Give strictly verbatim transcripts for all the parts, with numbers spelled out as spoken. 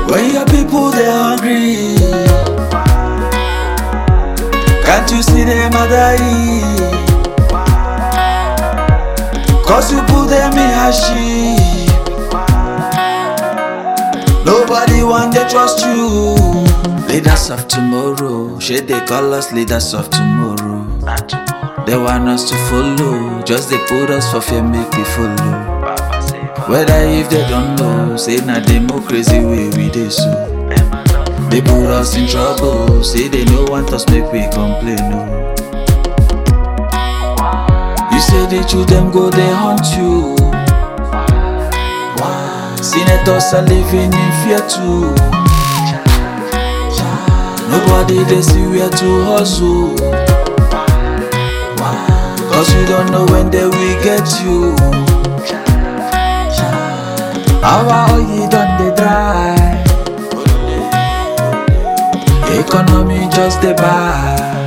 When your people they hungry, can't you see them a die? Cause you put them in hardship. Nobody want to trust you. Leaders of tomorrow, shit they call us leaders of tomorrow. They want us to follow, just they put us for fear make we follow. Whether if they don't know, say na democracy way we dey so. They put us in trouble, say they no want us make we complain no. You say they choose them go they hunt you. Senators are living in fear too. Nobody they see where to hustle. Cause you don't know when they will get you. Our oil done they dry. Economy just the bad.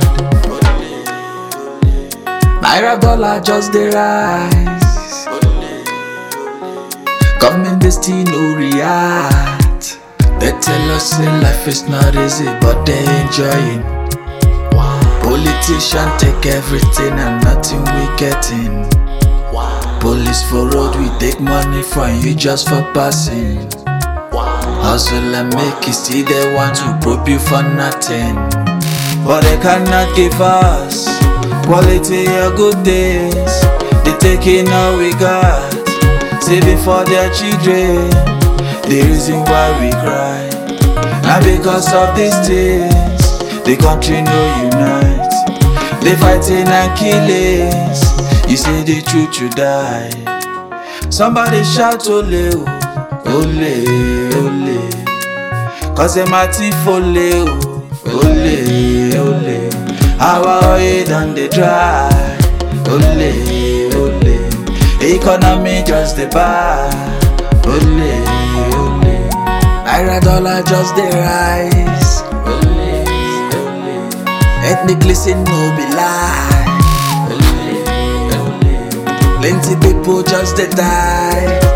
Naira dollar just the rise. Government they still no react. They tell us say life is not easy, but they enjoying. Politicians take everything and nothing we getting. Police for road, we take money from you just for passing. Hustle and make it, still they want to probe you for nothing. But they cannot give us quality or good days. They taking all we got, saving for their children. The reason why we cry, now because of these things, the country no unite. They fighting and killing. You say the truth you die. Somebody shout ole, ole, ole. Cause them a thief ole, ole, ole. Our oil done they dry, ole, ole. Economy just the buy, ole, ole. Naira dollar just the rise, ole, ole. Ethnically say no be lie. Plenty people just they die.